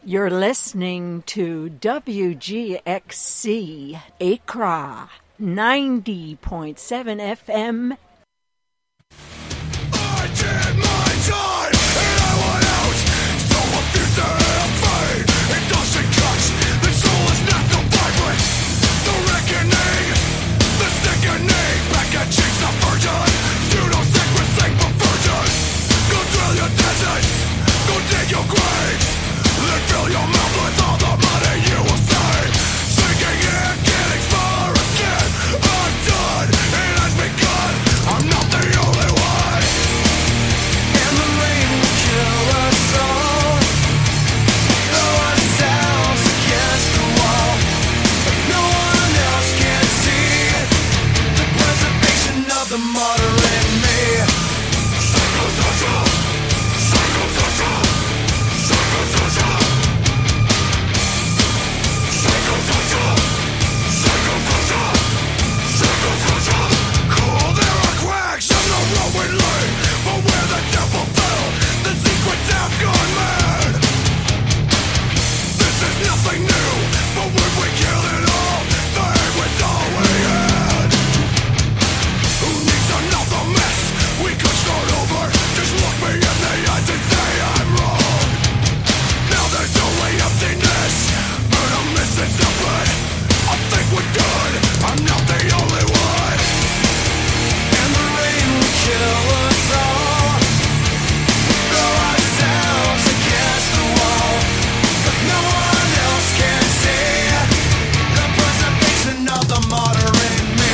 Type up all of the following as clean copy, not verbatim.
You're listening to WGXC Accra 90.7 FM. I did my time and I went out, so abusive and vain. It doesn't cut, the soul is not so vibrant. The reckoning, the sickening, packaging subversion, pseudo-sacred perversion. Go drill your deserts, go dig your graves, then fill your mouth with all the money you will save. Sinking in, getting smaller again. I'm done, it has begun. I'm not the only one. And the rain will kill us all. Throw ourselves against the wall, but no one else can see the preservation of the moderate me. Psychosocial, psychosocial, psychosocial, psychosocial, psychosocial, psychosocial. Cool, there are cracks in the road we lay, but where the devil fell, the secrets have gone mad. This is nothing new, but when we kill it all, the aim was all we had. Who needs another mess? We could start over. Just look me in the eyes and say I'm wrong. Now there's only emptiness, but I'm missing something. I think we're done. I'm not the only one. And the rain will kill us all. Throw ourselves against the wall, but no one else can see the preservation of the moderate me.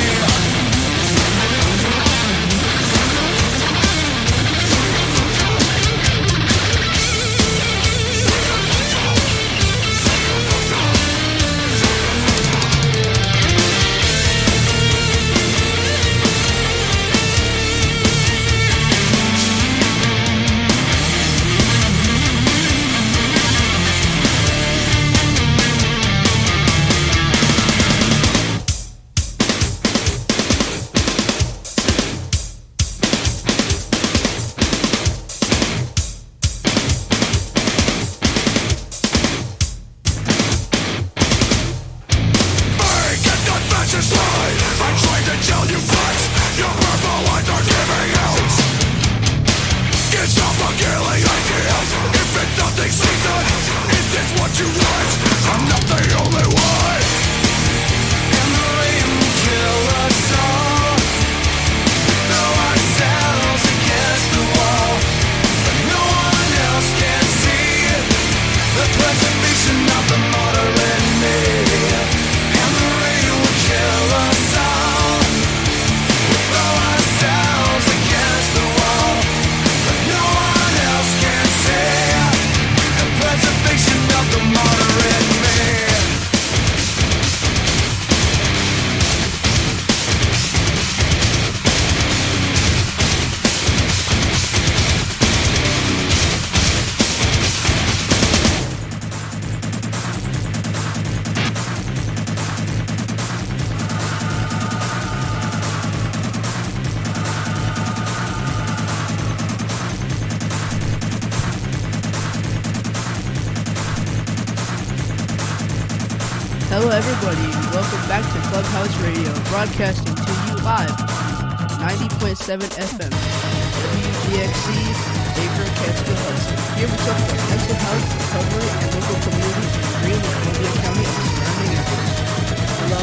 Hello everybody, welcome back to Clubhouse Radio, broadcasting to you live on 90.7 FM, WGXC, Akron, Catskill, Hudson. Here we talk about mental health, recovery, and local communities in Greene and Columbia County and surrounding areas. Hello.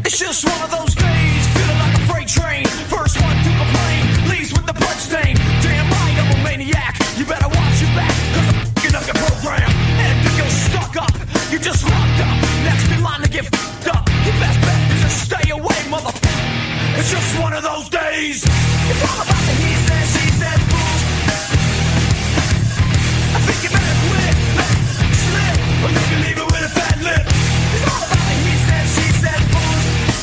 It's just one of those days, feeling like a freight train. First one to complain, leaves with the blood stain. Damn right, I'm a maniac. You better watch your back, cause I'm f***ing up your program. And if you're stuck up, you just locked up. Next in line to get f***ed up. Your best bet is to stay away, mother. It's just one of those days. It's all about the he says, she says, fools. I think you better quit, let it slip, or you can leave it with a fat lip. It's all about the he says, she says, fools.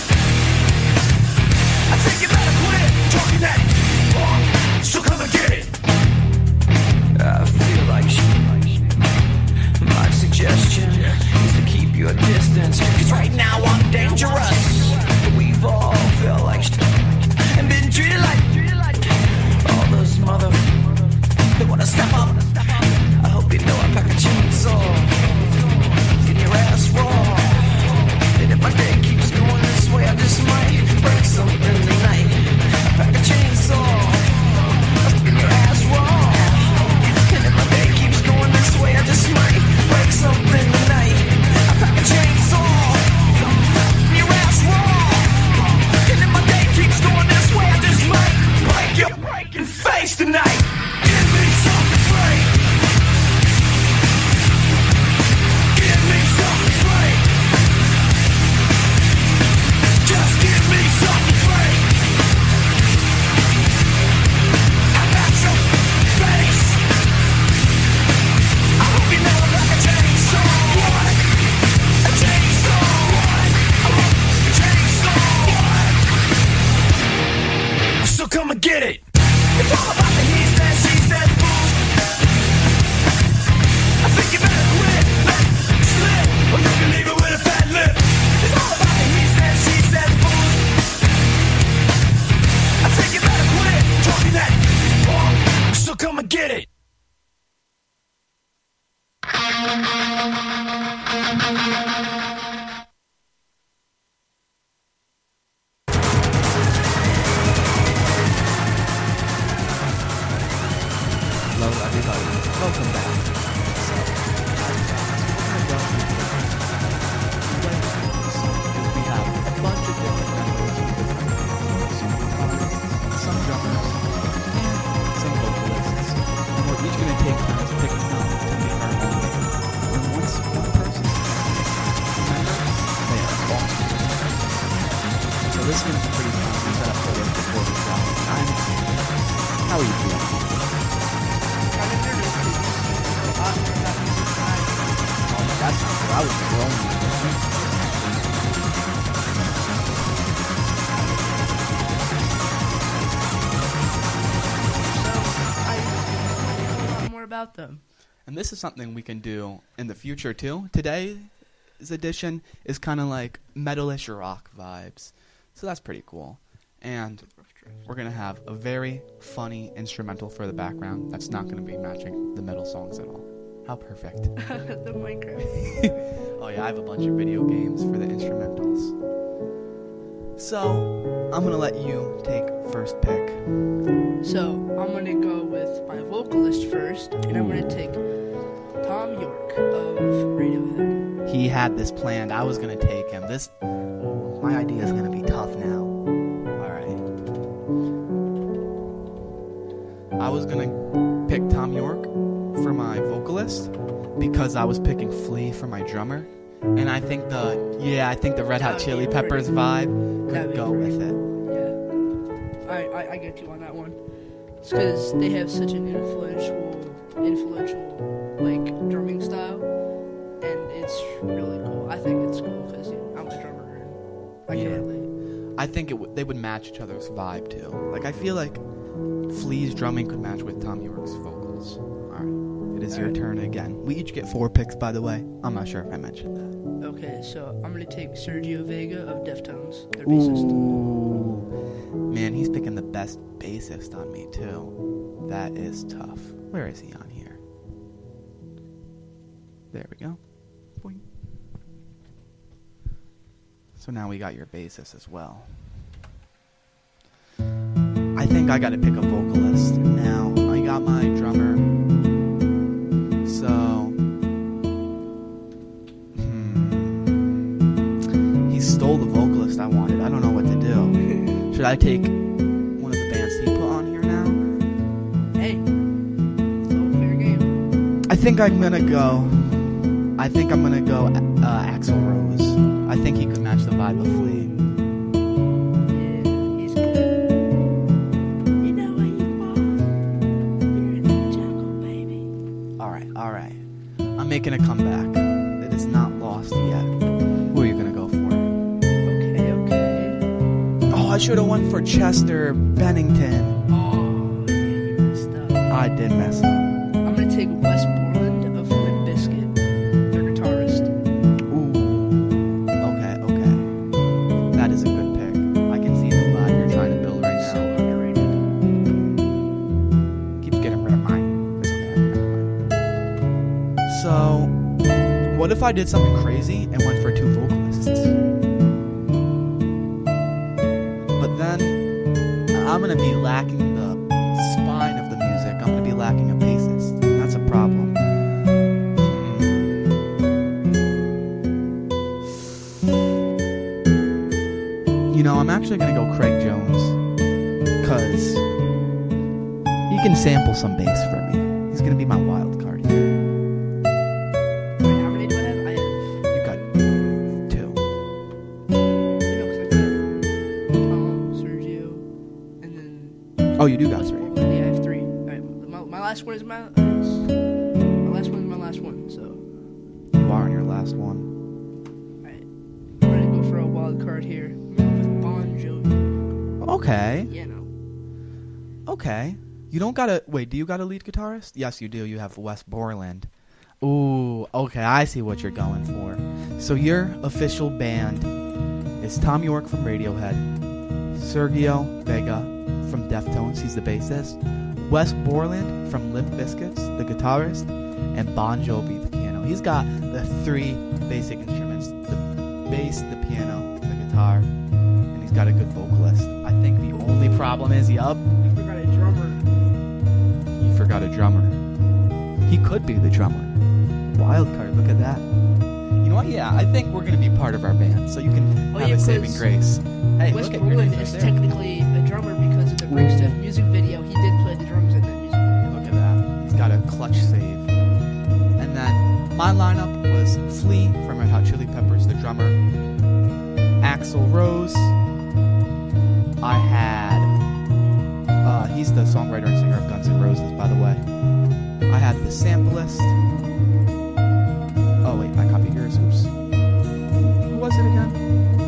I think you better quit talking that talk, so come and get it. I feel like my suggestion is to keep your distance, cause right now I'm dangerous. We've all felt like and been treated like all those motherfuckers that wanna step up. I hope you know I pack a chainsaw, get your ass raw. And if my day keeps going this way, I just might break something tonight. I pack a chainsaw, get your ass raw. And if my day keeps going this way, I just might break something tonight. I pack a chainsaw, get your ass raw. And if my day keeps going this way, I just might break your face tonight. Give me something great. Give me something great. Just give me something great. I got your face. I hope you never like a chainsaw. What? A chainsaw. What? I want a chainsaw. What? So come and get it. It's all about the he says, she says, fools. I think you better quit, let it slip, or you can leave it with a fat lip. It's all about the he says, she says, fools. I think you better quit talking that talk, so come and get it. Hello everybody, welcome back. So, we have a bunch of different members of different bands, some drummers, and some vocalists, and we're each going to take turns picking up to make our own. And once one person remember, they are all. So this is going to be pretty fun. We set up for this before we drop the time. How are you feeling? Kind of nervous because you see a lot more about music time. That's not what I was growing. So I know a lot more about them. And this is something we can do in the future too. Today's edition is kind of like metalish rock vibes. So that's pretty cool. And we're going to have a very funny instrumental for the background that's not going to be matching the metal songs at all. How perfect. The Minecraft. Oh yeah, I have a bunch of video games for the instrumentals. So, I'm going to let you take first pick. So I'm going to go with my vocalist first, and I'm going to take Tom York of Radiohead. He had this planned. I was going to take him. My idea is going to be tough now. I was going to pick Tom York for my vocalist because I was picking Flea for my drummer. And I think the Red Hot Chili Peppers vibe could go with it. Yeah. I get you on that one. It's because they have such an influential like drumming style. And it's really cool. I think it's cool because I'm a drummer and I can relate. I think they would match each other's vibe too. Like I feel like Flea's drumming could match with Tom York's vocals. Alright, it is your turn again. We each get 4 picks, by the way. I'm not sure if I mentioned that. Okay, so I'm going to take Sergio Vega of Deftones, their bassist. Ooh. Man, he's picking the best bassist on me, too. That is tough. Where is he on here? There we go. Boing. So now we got your bassist as well. I think I gotta pick a vocalist now. I got my drummer. So he stole the vocalist I wanted. I take one of the bands he put on here now? Hey, it's all fair game. I think I'm gonna go Axl Rose. I think he could match the vibe of Flea. Yeah, he's good. You know what you want? You're in the jungle, baby. All right. I'm making a comeback. It is not lost yet. Who are you gonna go for? Okay. Oh, I should have went for Chester Bennington. Oh, yeah, you messed up. I did mess up. I'm gonna take Wes Borland of Limp Bizkit, their guitarist. Ooh. Okay. That is a good pick. I can see the vibe you're trying to build right So now. underrated. Keeps getting rid of mine. It's okay. Never mind. So, what if I did something crazy and went for 2 vocalists? But then I'm gonna be lacking the spine of the music. I'm gonna be lacking a bassist. That's a problem. You know, I'm actually gonna go Craig Jones, cause he can sample some bass for me. He's gonna be my wild card here. Wait, how many do I have? I have. You got 2. I know, 'cause I got Tom, Sergio, and then. Oh, you do got Wes 3. Borland. Yeah, I have 3. Alright, my last one is my last one is my last one, so. You are on your last one. Alright. I'm gonna go for a wild card here. I'm going with Bon Jovi. Okay. Yeah, no. Okay. You don't gotta... Wait, do you got a lead guitarist? Yes, you do. You have Wes Borland. Ooh, okay. I see what you're going for. So your official band is Tom York from Radiohead, Sergio Vega from Deftones, he's the bassist, Wes Borland from Limp Bizkit, the guitarist, and Bon Jovi, the piano. He's got the 3 basic instruments, the bass, the piano, the guitar, and he's got a good vocalist. I think the only problem is, yup, I forgot a drummer. you forgot a drummer. He could be the drummer. Wild card, look at that. You know what? Yeah, I think we're going to be part of our band, so you can Oh, have yeah, a saving 'cause grace. Hey, Wes look at your Borland name is right there. technically a drummer because of the Brickstuff music video. He did play the drums in that music video. Look at that. He's got a clutch save. And then my lineup was Flea from Red Hot Chili Peppers, the drummer. Axl Rose. I had... he's the songwriter and singer of Guns N' Roses, by the way. I had the samplist. Oh, wait, I copied yours. Oops. Who was it again?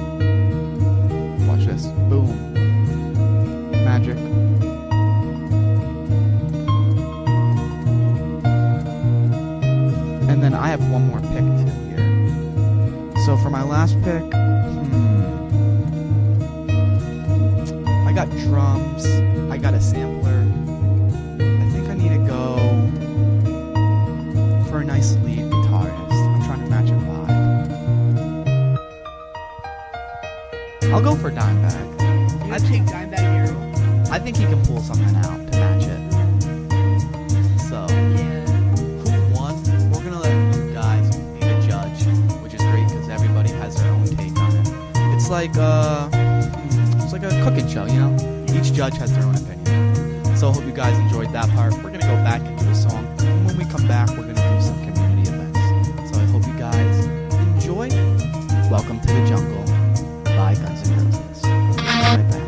Watch this. Boom. Magic. And then I have one more pick too here. So for my last pick, I got drums. I got a sampler. I think I need to go for a nice lead guitarist. I'm trying to match a vibe. I'll go for Dimebag. I take Dimebag Darrell. I think he can pull something out to match it. So, Yeah. who won? We're gonna let you guys be the judge, which is great because everybody has their own take on it. It's like a cooking show, you know? Each judge has their own opinion. So I hope you guys enjoyed that part. We're gonna go back into the song, and when we come back, we're gonna do some community events. So I hope you guys enjoy. Welcome to the Jungle by Guns N' Roses. We'll be right back.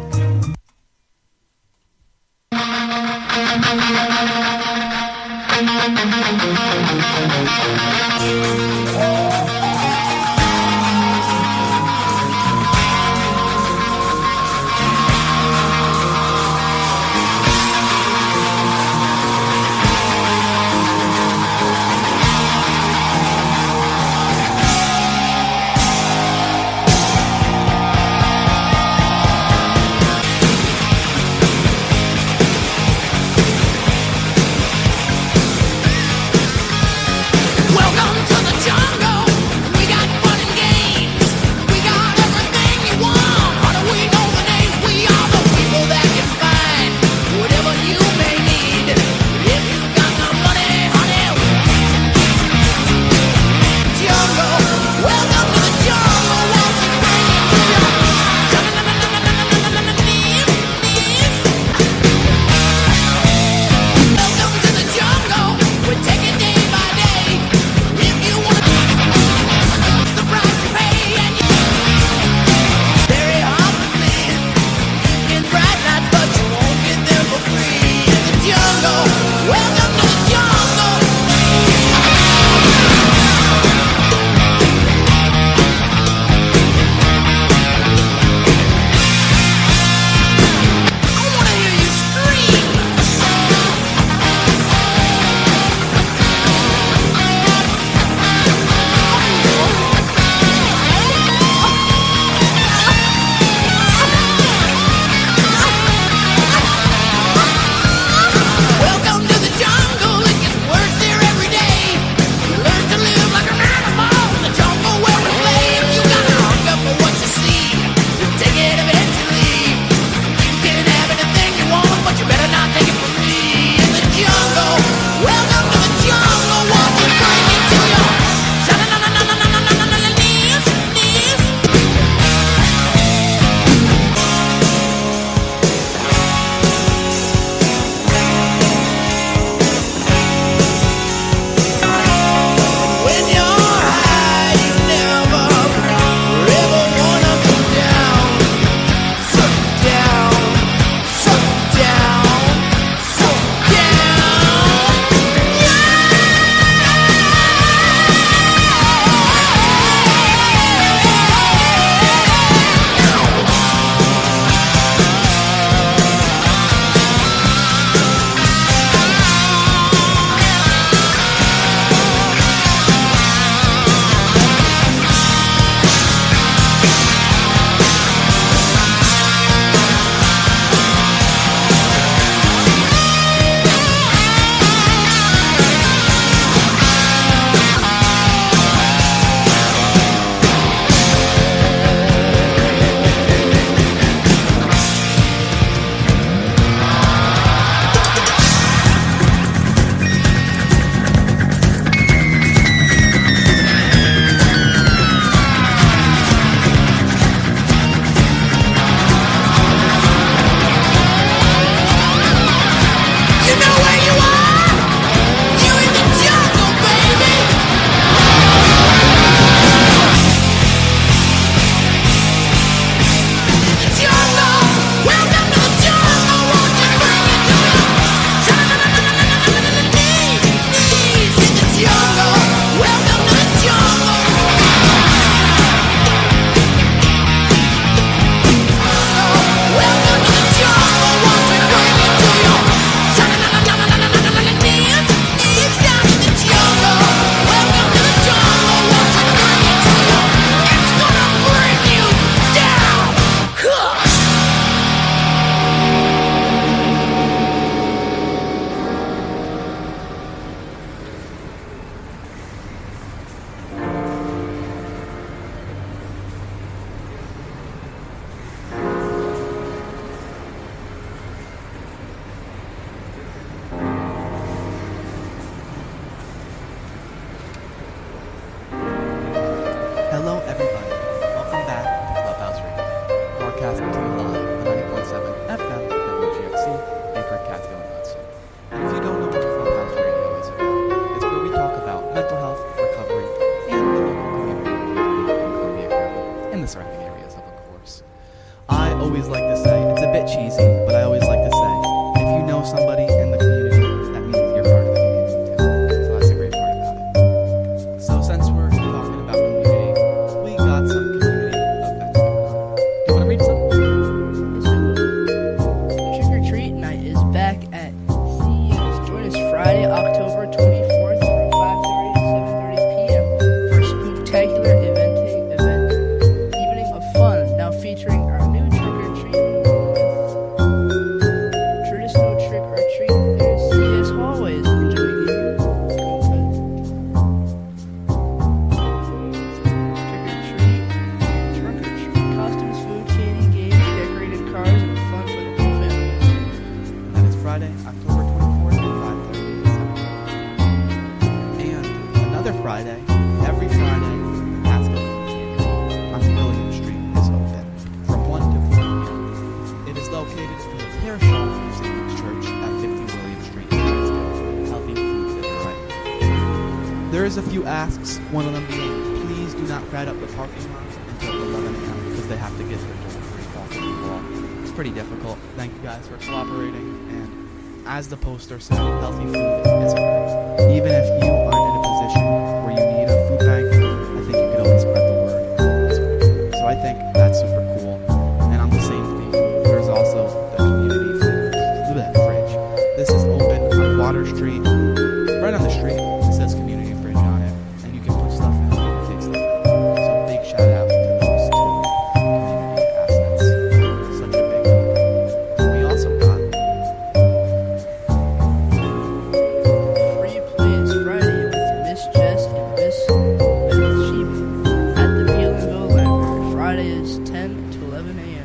broadcasting to you live on 90.7 FM WGXC, Akron, Catskill, and Hudson. And if you don't know what Clubhouse Radio is about, it's where we talk about mental health, recovery, and the local community in Columbia County and the surrounding areas, of course. I always like to say, it's a bit cheesy, but I always like to say, if you know somebody in the community, that means you're part of the community too. So that's a great part about it. So since we're talking about community, we got some community events going on. Do you want to read some? Trick or Treat Night is back at CES. Join us Friday, October 24th from 5:30 to 7:30 p.m. for a spectacular evening of fun. Now featuring our new Trick or Treat traditional Trick or Treat through CES hallways. Enjoy your Trick or Treat, costumes, food, candy, games, decorated cars, and fun for the whole family. That is Friday, October 24th at 5:30 to 7:30. And another Friday, every Friday, Catskill on William Street is open from 1 to 4 p.m. It is located in the Parish Hall of St. Luke's Church at 50 William Street in Catskill. Healthy food is right. There is a few asks, one of them being, please do not crowd up the parking lot until 11 a.m. because they have to get their toll-free coffee and wall. It's pretty difficult. Thank you guys for cooperating. And as the poster said, healthy food is right. Even if you aren't in a position where you need a food bank, I think you could always spread the word. So I think that's super cool. And on the same theme, there's also the community fridge. This is open on Water Street, right on the street. It says community fridge on it, and you can put stuff in and take stuff out. So big shout out to those two community assets. Such a big help. We also got Free play is Friday with Miss Jess and Miss Sheba at the Peelinville Library. Friday is 10 to 11 a.m.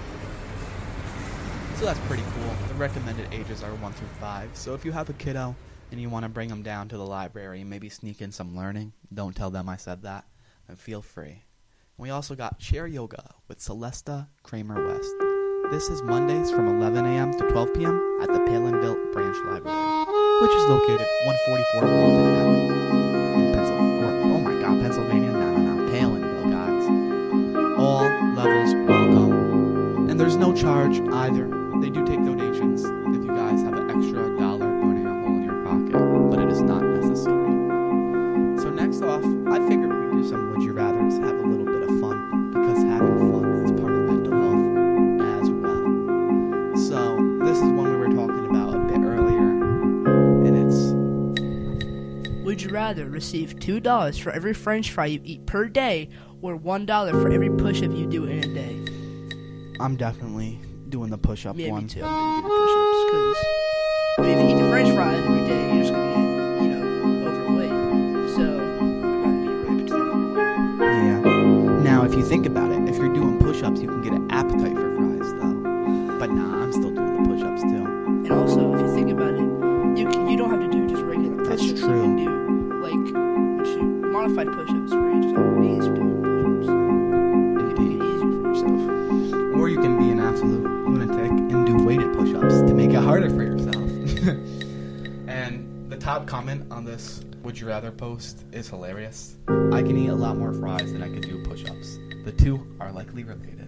So that's pretty cool. The recommended ages are 1 through 5. So if you have a kiddo and you want to bring them down to the library and maybe sneak in some learning, don't tell them I said that, and feel free. We also got Chair Yoga with Celesta Kramer West. This is Mondays from 11 a.m. to 12 p.m. at the Palinville Branch Library, which is located 144 Walton Avenue in Pennsylvania. No, Palinville, guys. All levels welcome. And there's no charge either. They do take donations if you guys have an extra $1 burning a hole in your pocket, but it is not necessary. So next off, I figured we'd do some Would You Rathers, have a little bit of fun, because having fun is part of mental health as well. So this is one we were talking about a bit earlier, and it's Would you rather receive $2 for every French fry you eat per day, or $1 for every push-up you do in a day? I'm definitely doing the push-up Yeah, one. me too. I'm gonna do the push-ups because if you eat the French fries every day, you're just gonna get, overweight. So I'd rather be ripped than overweight. Yeah. Now, if you think about it, if you're doing push-ups, you can get an appetite for fries, though. But nah, I'm still doing the push-ups too. And also, if you think about it, you don't have to do just regular That's push-ups. true. You can do modified push-ups where you just have your knees doing push-ups. You can make it easier for yourself. Or you can be an absolute lunatic and do weighted push-ups to make it harder for yourself. And the top comment on this Would You Rather post is hilarious. I can eat a lot more fries than I can do push-ups. The two are likely related.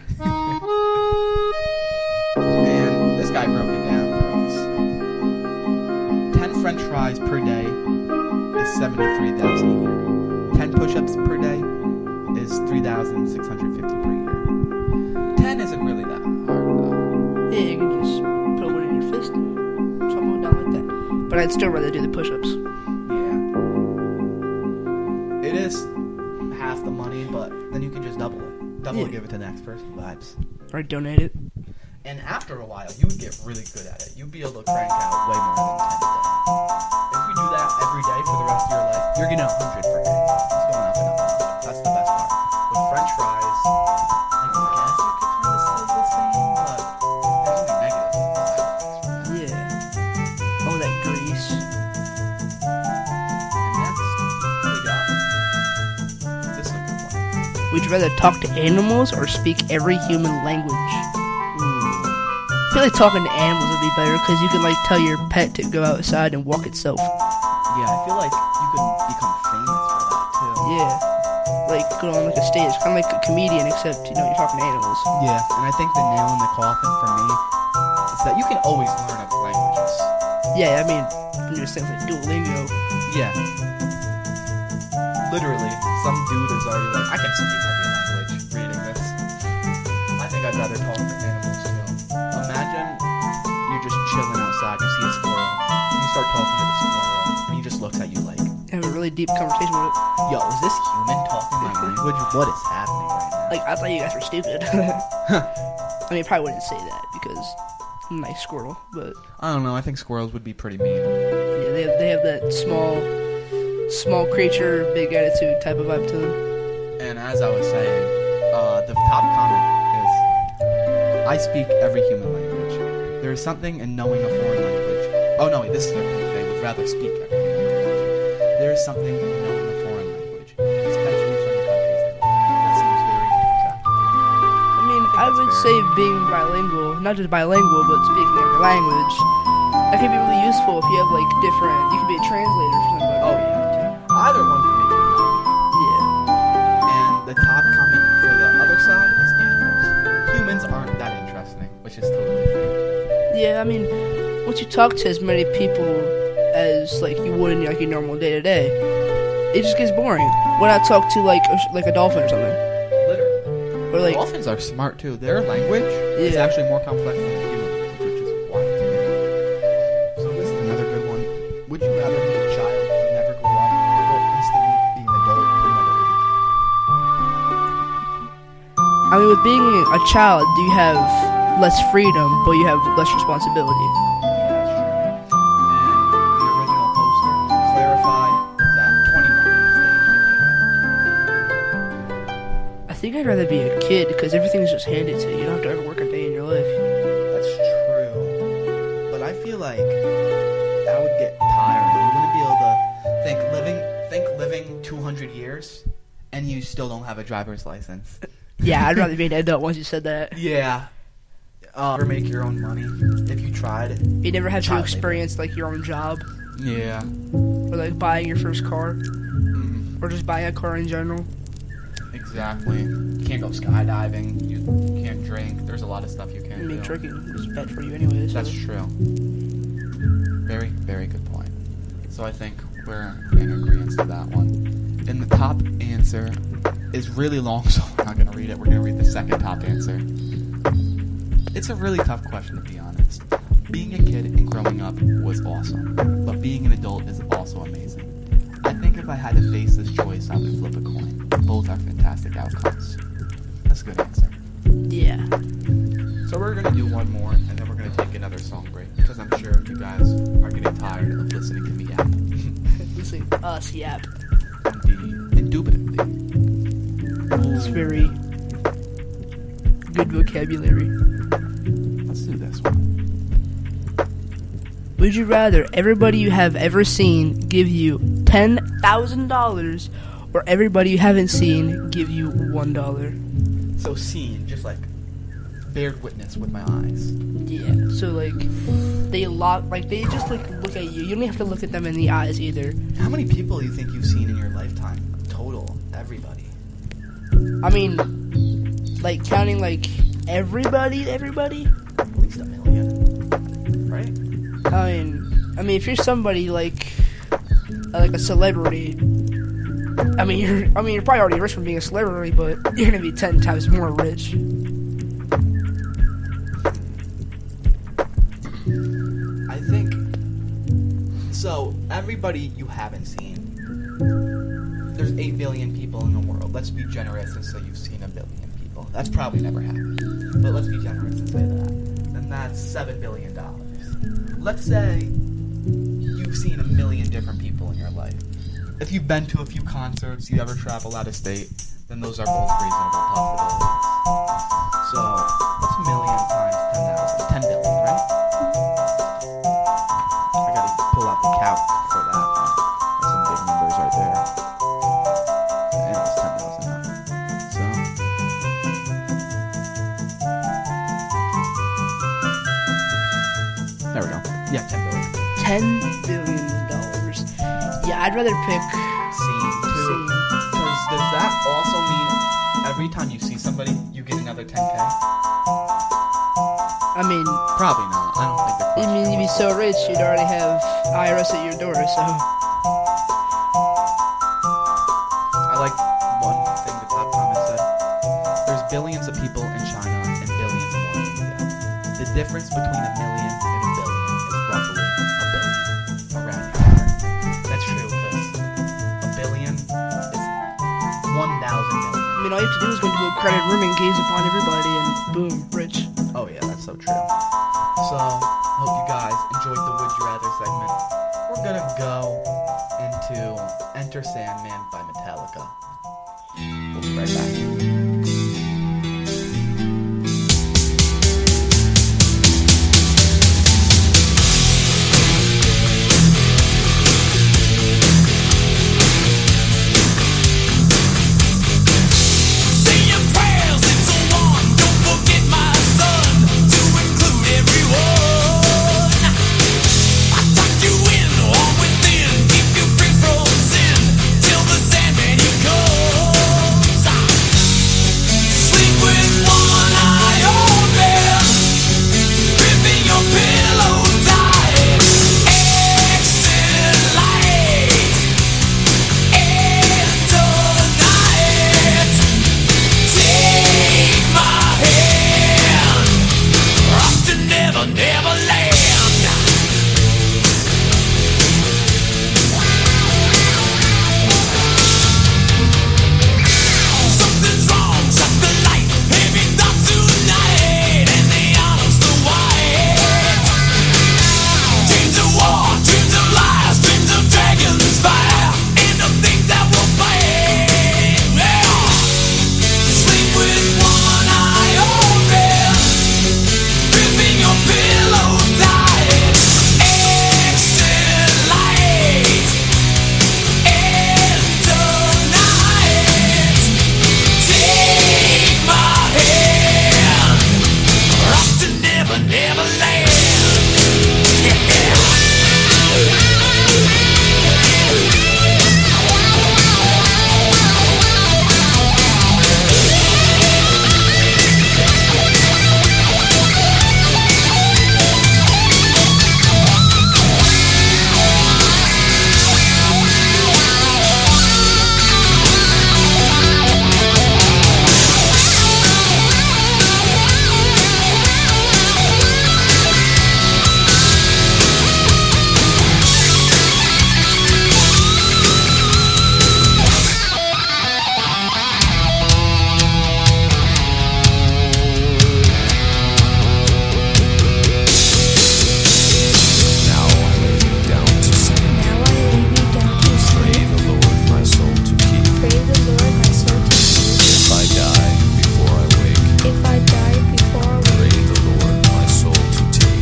And this guy broke it down for us. 10 French fries per day is 73,000 a year. 10 push-ups per day is 3,650 per year. 10 isn't really that hard, though. Yeah, you can just put one in your fist and something down like that. But I'd still rather do the push-ups. Yeah. It is half the money, but then you can just double it. Double Yeah. and give it to the next person. Vibes. Or donate it. And after a while, you would get really good at it. You'd be able to crank out way more than 10 a day. If you do that every day for the rest of your life, you're getting 100 per day. It's going up and up and up. That's the best part. With French fries, I guess you could kind of say the same, but there's only negative side effects from that. Yeah. Oh, that grease. And next, we got this is a good one. would you rather talk to animals or speak every human language? I feel like talking to animals would be better because you can like tell your pet to go outside and walk itself. Yeah, I feel like you could become famous for that too. Yeah, like go on like a stage, kind of like a comedian, except you're talking to animals. Yeah, and I think the nail in the coffin for me is that you can always learn other languages. Yeah, I mean, there's things like Duolingo. Yeah. Literally, some dude is already like, I can speak every language reading this. I think I'd rather talk to animals too. Imagine you're just chilling outside, you see a squirrel, and you start talking to the squirrel, and he just looks at you like, Have a really deep conversation with it. yo, is this human talking my language? What is happening right now? Like, I thought you guys were stupid. I mean, I probably wouldn't say that because nice squirrel, but I don't know, I think squirrels would be pretty mean. yeah, they have that small creature, big attitude type of vibe to them. And as I was saying, the top comment is, I speak every human language. There is something in knowing a foreign language. Oh no, wait, this is their pick. They would rather speak every human language. There is something in knowing a foreign language, especially from the countries they live in. That seems very attractive. I mean, I that's would fair. say being bilingual, not just bilingual, but speaking every language, that can be really useful if you have like different. You can be a translator for somebody. Oh yeah. Either one can make you laugh. Yeah. And the top comment for the other side is animals. Humans aren't that interesting, which is totally fair. Yeah, I mean, once you talk to as many people as like you would in like your normal day to day, it just gets boring. Why not talk to like a dolphin or something? Literally. Or like, Dolphins are smart too. Their language is Yeah. actually more complex than the human language, which is wild to me. So this is another good one. Would you rather be a child who never grew up, or instantly be an adult at another age? I mean, with being a child, you have less freedom, but you have less responsibility. That's true. And the original poster clarified that 21 is the age I think I'd rather be a kid because everything's just handed to you. You don't have to ever work a day in your life. That's true. But I feel like that would get tiring. You wouldn't be able to think living 200 years and you still don't have a driver's license. Yeah, I'd rather be an adult once you said that. Yeah. Never make your own money if you tried. You never have to Child experience like your own job Yeah. or like buying your first car Mm, or just buying a car in general. exactly. You can't go skydiving. You can't drink. There's a lot of stuff you I can't mean, do. drinking is bad for you anyway. So. That's true. Very, very good point. So I think we're in agreement to that one. And the top answer is really long, so we're not going to read it. We're going to read the second top answer. It's a really tough question, to be honest. Being a kid and growing up was awesome, but being an adult is also amazing. I think if I had to face this choice, I would flip a coin. Both are fantastic outcomes. That's a good answer. Yeah. So we're going to do one more, and then we're going to take another song break, because I'm sure you guys are getting tired of listening to me yap. Listen to us yap. Indeed. Indubitably. It's very good vocabulary. Let's do this one. Would you rather everybody you have ever seen give you $10,000 or everybody you haven't seen give you $1? So seen, just like bared witness with my eyes. Yeah. So like they just like look at you. You don't have to look at them in the eyes either. How many people do you think you've seen in your lifetime? Total. Everybody. I mean, like counting like everybody. At least 1 million. Right? I mean, if you're somebody like a celebrity, I mean, you're probably already rich from being a celebrity, but you're gonna be 10 times more rich. I think. So, everybody you haven't seen. There's 8 billion people in the world. Let's be generous and say you've seen 1 billion people. That's probably never happened. But let's be generous and say that. Then that's $7 billion. Let's say you've seen 1 million different people in your life. If you've been to a few concerts, you ever travel out of state, then those are both reasonable possibilities. So, what's 1 million times 10,000? 10 billion, right? I gotta pull out the calc for that. That's some big numbers right there. And it's 10,000. So, There we go. Yeah, $10 billion. $10 billion. Yeah, I'd rather pick Scene too. Scene. Because does that also mean every time you see somebody, you get another 10K? I mean, Probably not. I don't think the I mean, you'd be so rich, you'd already have IRS at your door, so. I like one thing the top comment said. There's billions of people in China and billions more in India. The difference between a million and a billion is roughly a billion around here. That's true, because a billion is 1,000 million. I mean, all you have to do is go into a crowded room and gaze upon everybody, and boom, rich. Oh yeah, that's so true. So, hope you guys enjoyed the Would You Rather segment. We're gonna go into Enter Sandman by Metallica. We'll be right back. Say your prayers and so on. Don't forget my son to include everyone. I tuck you in all within, keep you free from sin till the Sandman he comes. Sleep with one eye open, gripping your pillow tight. Exit light and tonight. Take my hand, off to Neverland. Something's wrong, shut the light. Heavy thoughts tonight, and the honors the white. Dreams of war, dreams of lies, dreams of dragons fire, and of things that will fade. Yeah. Sleep with one eye open, gripping your pillow tight. Exit light and tonight. Take my hand, off to Neverland. Now I lay me down to sleep. Pray the Lord my soul to keep. If I die before I wake, pray the Lord my soul to take.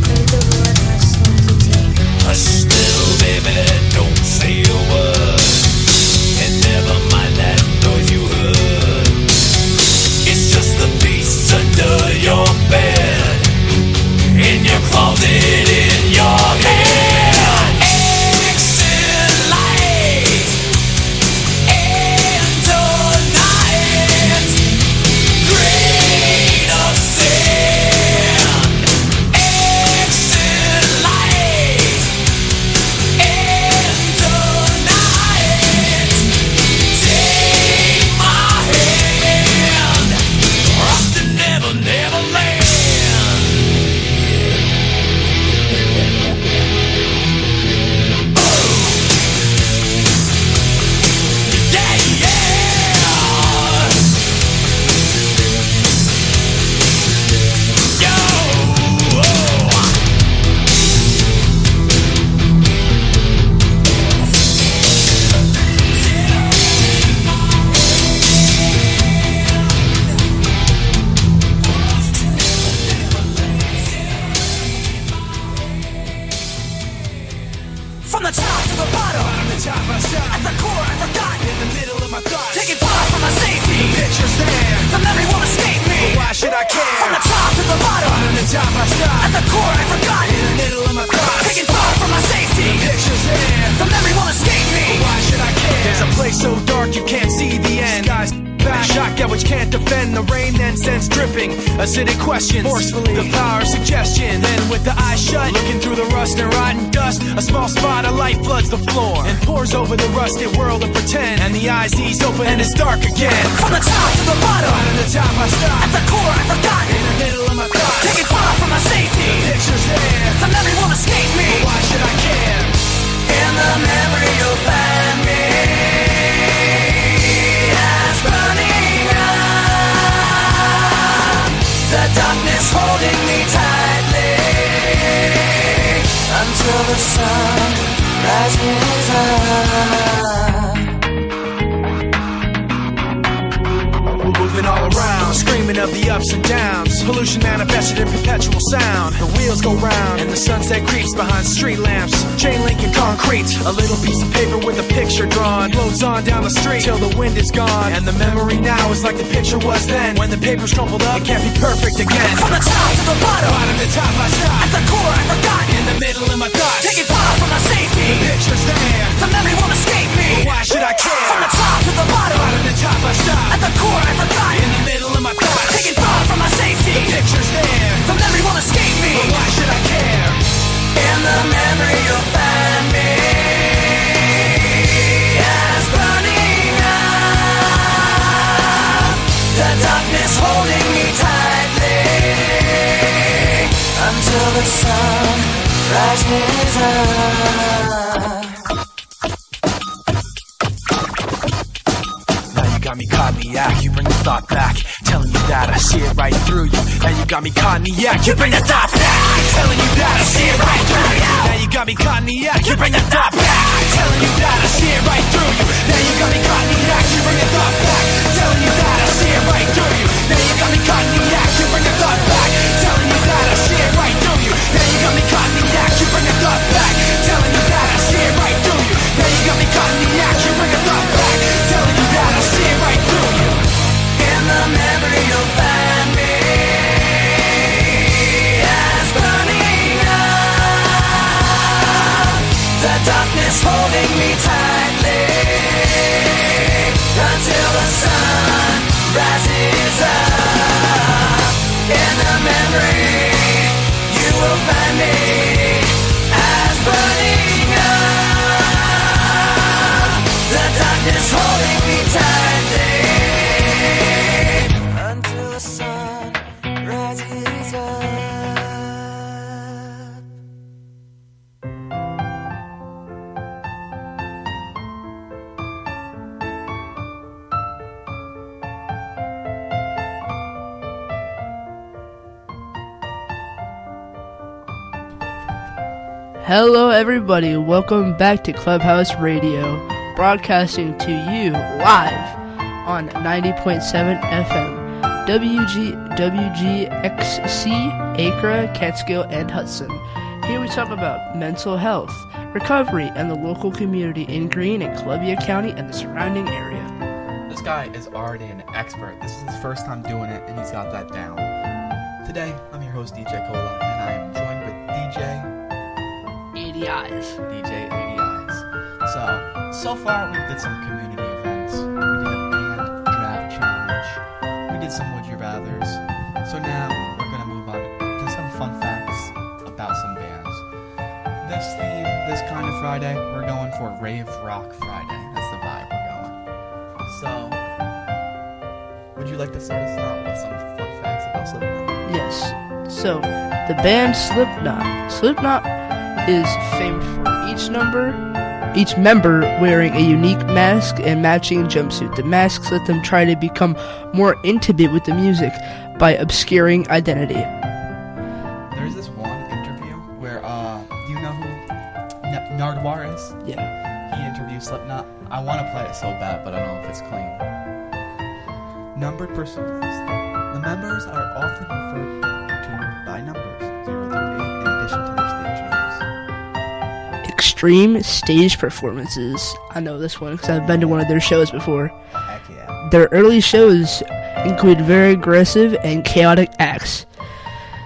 Hush still, baby, don't say a word, and never mind that noise you heard. It's just the beast under your bed, in your closet, in your head. Exit light and tonight. Grain of sand. Exit light and tonight. Take my hand, off to Neverland. Yeah, yeah. Yo. From the top to the bottom, at the core, I forgot. In the middle of my thoughts, taking far from my safety. Pictures there, the memory won't escape me. But why should I care? From the top to the bottom, at the core, I forgot. In the middle of my place so dark you can't see the end. Skies back, shotgun which can't defend. The rain then sends dripping acidic questions forcefully, the power of suggestion. Then with the eyes shut, looking through the rust and rotten dust, a small spot of light floods the floor and pours over the rusted world of pretend. And the eyes ease open and it's dark again. From the top to the bottom, Right at the top I stop, at the core I forgot. in the middle of my thoughts, Taking far from my safety, the picture's there, the memory won't escape me. but why should I care? In the memory you'll find me as burning up, the darkness holding me tightly until the sun rises up. Moving all around, screaming of the ups and downs. Pollution manifested in perpetual sound. The wheels go round and the sunset creeps behind street lamps. Chain link and concrete, a little piece of paper with a picture drawn floats on down the street till the wind is gone. And the memory now is like the picture was then. When the paper's crumpled up, it can't be perfect again. From the top to the bottom, Bottom to top I stop, at the core I forgot. in the middle of my thoughts, Taking far from my safety, the picture's there, the memory won't escape me. but why should I care? From the top to the bottom, Bottom to top I stop, at the core I forgot. in the middle of my thoughts, Taking far from my safety, the picture's there, the memory won't escape me. but why should I care? In the memory you'll find me as burning up, the darkness holding me tightly until the sun rises up. Now you got me caught in the act, you bring the thought back, telling you that I see it right through you. Now you got me caught in the act, you bring the thought back, telling you that I see it right through you. Now you got me caught in the act, you bring the thought back, telling you that I see it right through you. Now you got me caught in the act, you bring the thought back, telling you that I see it right through you. Now you got me caught in the act, you bring the thought back, telling you that I see it right through you. Now you got me caught in the act, you bring the thought back, telling you that I see it right through you. Now you got me caught in the act, you bring the thought back, telling you that I see it right through you. In the memory you'll find me as burning up, the darkness holding me tightly until the sun rises up. In the memory you will find me as burning up, the darkness holding me tightly until the sun rises up. Hello, everybody. Welcome back to Clubhouse Radio, broadcasting to you live on 90.7 FM, WGXC, Acra, Catskill, and Hudson. Here we talk about mental health, recovery, and the local community in Greene and Columbia County and the surrounding area. This guy is already an expert. This is his first time doing it, and he's got that down. Today, I'm your host, DJ Cola, and I am joined with DJ 80 Eyes. 80 Eyes. So far we did some community events. We did a band draft challenge. We did some Would You Rathers. So now we're gonna move on to some fun facts about some bands. This theme, this kind of Friday, we're going for Rave Rock Friday. That's the vibe we're going. So, would you like to start us out with some fun facts about Slipknot? Yes. So, the band Slipknot. Slipknot is famed for each member wearing a unique mask and matching jumpsuit. The masks let them try to become more intimate with the music by obscuring identity. There's this one interview where, do you know who Nardwuar is? Yeah. He interviewed Slipknot. I want to play it so bad, but I don't know if it's clean. Numbered personas. The members are often referred to by numbers, 0 through 8, in addition to their stage names. Extreme stage performances. I know this one because I've been to one of their shows before. Heck yeah. Their early shows include very aggressive and chaotic acts.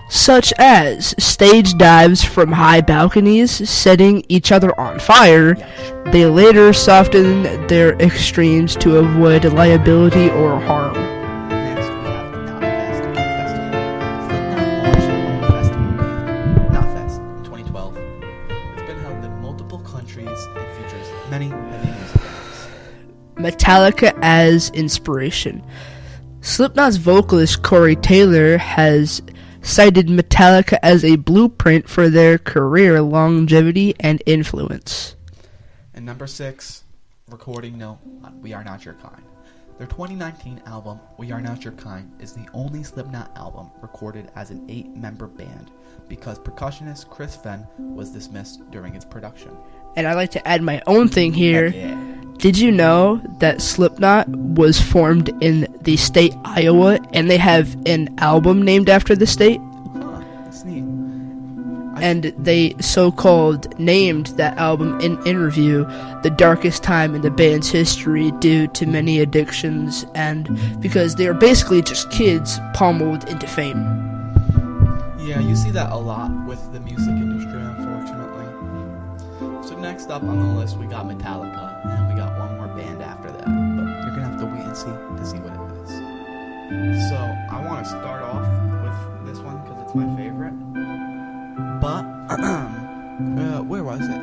such as stage dives from high balconies, setting each other on fire. They later softened their extremes to avoid liability or harm. Next, we have the Knotfest Festival. Slipknot launched on festival Knotfest in 2012. It's been held in multiple countries and features many music bands. Metallica as inspiration. Slipknot's vocalist Corey Taylor has cited Metallica as a blueprint for their career longevity and influence. And number 6, recording note on We Are Not Your Kind. Their 2019 album, We Are Not Your Kind, is the only Slipknot album recorded as an 8-member band because percussionist Chris Fenn was dismissed during its production. And I'd like to add my own thing here. Yeah. Did you know that Slipknot was formed in the state Iowa, and they have an album named after the state? Huh, that's neat. And they so-called named that album in interview the darkest time in the band's history due to many addictions and because they are basically just kids pummeled into fame. Yeah, you see that a lot with the music industry, unfortunately. So next up on the list, we got Metallica, and we got one more band after that. But you're going to have to wait and see to see what it is. So I want to start off with this one because it's my favorite. But, where was it?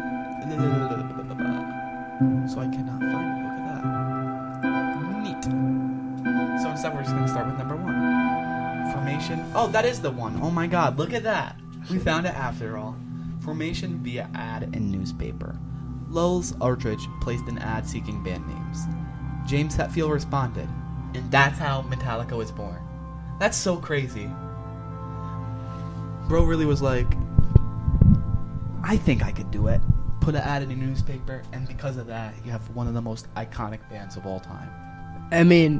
So I cannot find it. Look at that. Neat. So instead, we're just going to start with number 1. Formation. Oh, that is the one. Oh my god, look at that. We found it after all. Formation via ad in newspaper. Lowell's Aldridge placed an ad seeking band names. James Hetfield responded. And that's how Metallica was born. That's so crazy. Bro really was like, I think I could do it. Put an ad in a newspaper, and because of that, you have one of the most iconic bands of all time. I mean,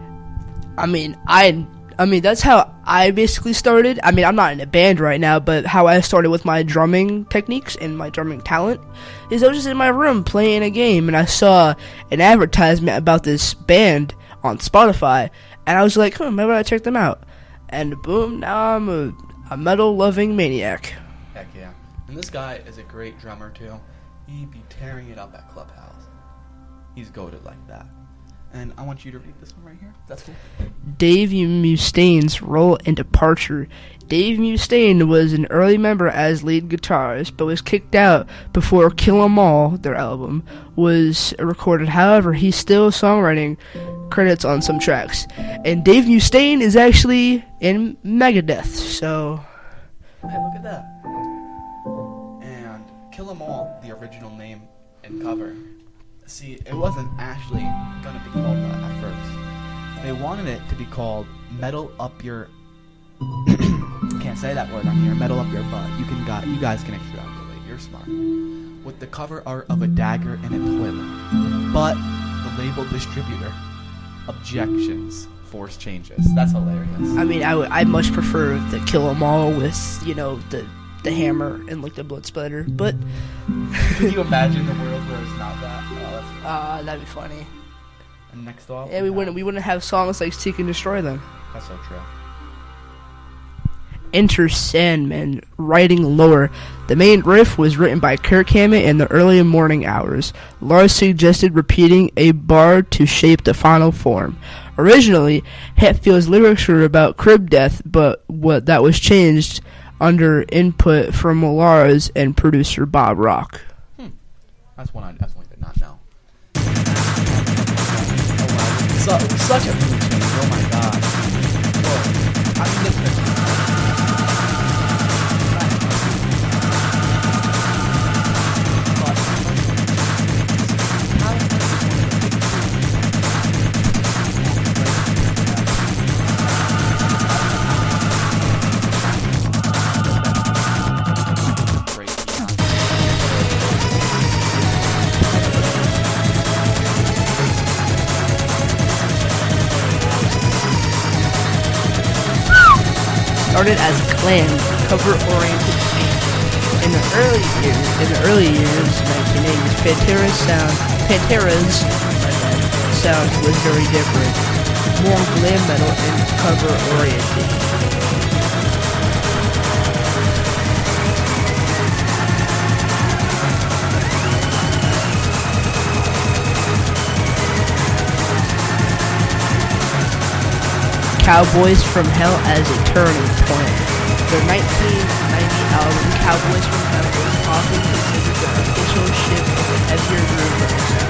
that's how I basically started. I mean, I'm not in a band right now, but how I started with my drumming techniques and my drumming talent is I was just in my room playing a game, and I saw an advertisement about this band on Spotify, and I was like, maybe I'll check them out. And boom, now I'm a metal-loving maniac. Heck yeah. And this guy is a great drummer, too. He'd be tearing it up at Clubhouse. He's goated like that. And I want you to read this one right here. That's cool. Dave Mustaine's role and departure. Dave Mustaine was an early member as lead guitarist, but was kicked out before Kill 'Em All, their album, was recorded. However, he's still songwriting credits on some tracks. And Dave Mustaine is actually in Megadeth, so... Hey, look at that. And Kill 'Em All, the original name and cover. See, it wasn't actually gonna be called that at first. They wanted it to be called Metal Up Your... Can't say that word on here. Metal Up Your Butt. You guys can extrapolate. You're smart. With the cover art of a dagger in a toilet. But the label distributor, objections, forced changes. That's hilarious. I mean, I much prefer the Kill 'Em All with, the hammer and like the blood splatter, but... Can you imagine the world where it's not that? Oh, that's that'd be funny. And next off... Yeah, we wouldn't have songs like Seek and Destroy Them. That's so true. Enter Sandman, writing lore. The main riff was written by Kirk Hammett in the early morning hours. Lars suggested repeating a bar to shape the final form. Originally, Hetfield's lyrics were about crib death, but that was changed under input from Lars and producer Bob Rock. That's one I definitely did not know. Oh wow, such a mood change. Oh my god. Whoa. I mean, this started as a clan, cover-oriented band. In the early years, 1980s, Pantera's sound was very different, more glam metal and cover-oriented. Cowboys from Hell as a turning point. Their 1990 album, Cowboys from Hell, is often considered the official shift of the heavier groove metal sound.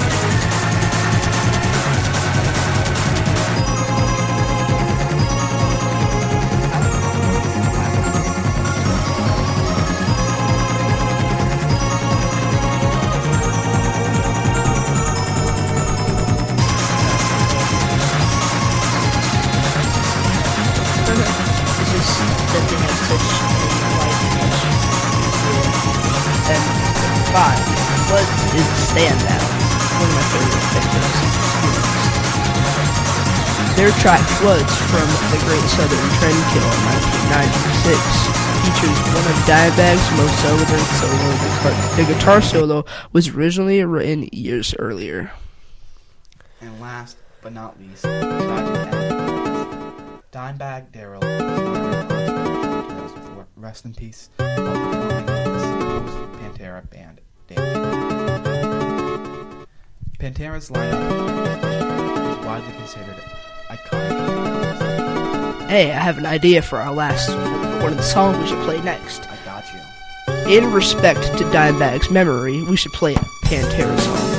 What is Standout? One of my favorite pictures. Their track Floods from The Great Southern Trendkill in 1996 features one of Dimebag's most celebrated solos. The guitar solo was originally written years earlier. And last but not least, tragic end. Dimebag Darrell was murdered in 2004. Rest in peace. While performing with his Pantera band. Pantera's lineup is widely considered iconic. Hey, I have an idea for our last one of the songs we should play next. I got you. In respect to Dimebag's memory, we should play a Pantera song.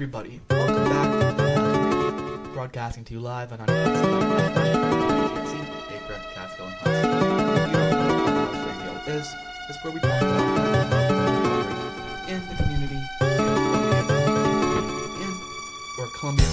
everybody, welcome back to Clubhouse Radio, broadcasting to you live on 9.7 Baker, Catskill, and Hudson. Here on Clubhouse Radio is where we talk about in the community, or Columbia.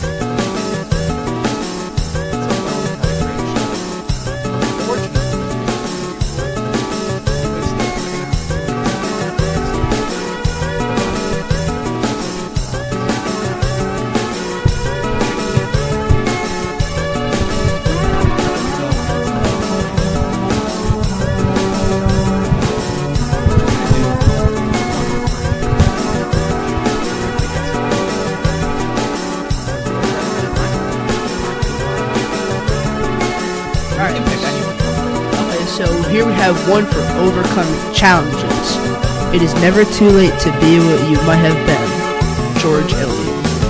Here we have one for overcoming challenges. It is never too late to be what you might have been. George Eliot.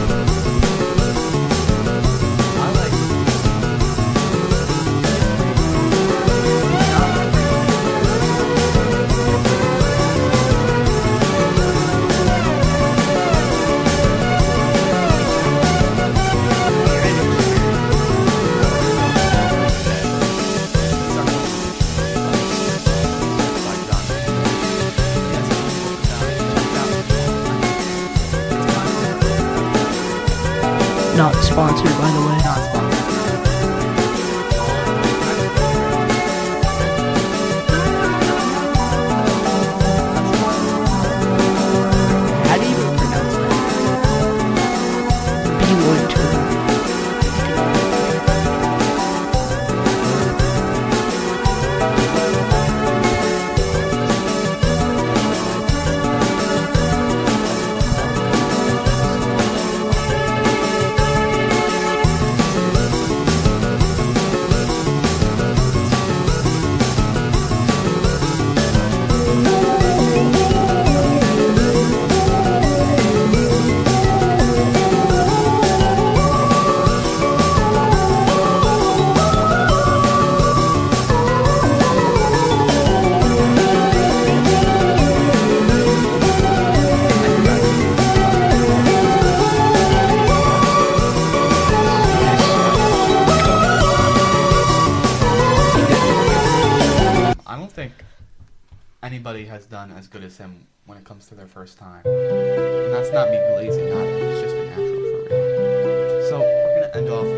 Not sponsored, by the way. Not sponsored. How do you even pronounce that? Beloit. Anybody has done as good as him when it comes to their first time. And that's not me glazing on it, it's just a natural for me. So we're going to end off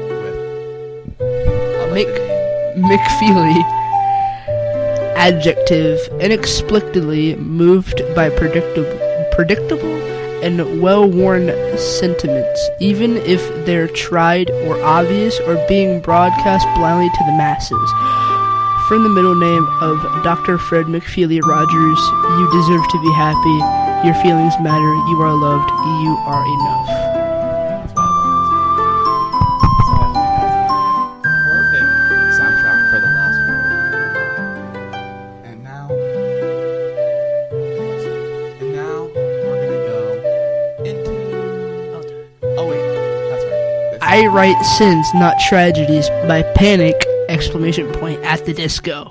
with Mick Feely. Adjective, inexplicably moved by predictable and well-worn sentiments, even if they're tried or obvious or being broadcast blindly to the masses. From the middle name of Dr. Fred McFeely Rogers, you deserve to be happy. Your feelings matter. You are loved. You are enough. That's why I love this. So perfect soundtrack for the last one. And now we're gonna go into. Oh wait, that's right. I write sins, not tragedies, by Panic! Exclamation point at the disco.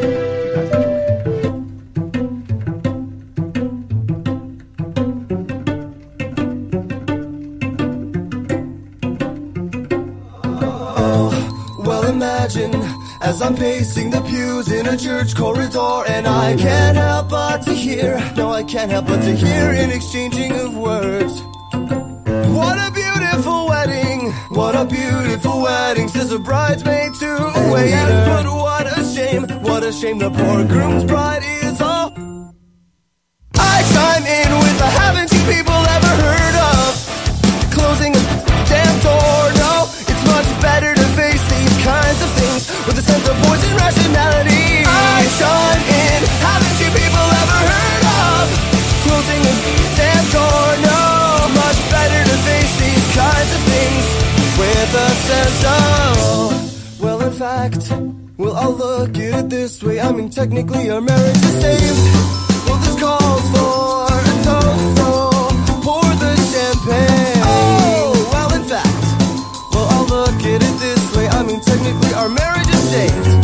Well, imagine as I'm pacing the pews in a church corridor, and I can't help but to hear, no, I can't help but to hear an exchanging of words. What a beautiful wedding, what a beautiful wedding, says a bridesmaid to a waiter. Yes, but what a shame the poor groom's bride is all. I chime in with a haven't you people ever heard of closing a damn door? No, it's much better to face these kinds of things with a sense of voice and rationality. I chime in, haven't you people ever heard of closing a damn door? No, much better to face these kinds of things with a sense of, well, in fact, well, I'll look at it this way. I mean, technically our marriage is saved. Well, this calls for a toast, so pour the champagne. Oh, well, in fact, well, I'll look at it this way. I mean, technically our marriage is saved.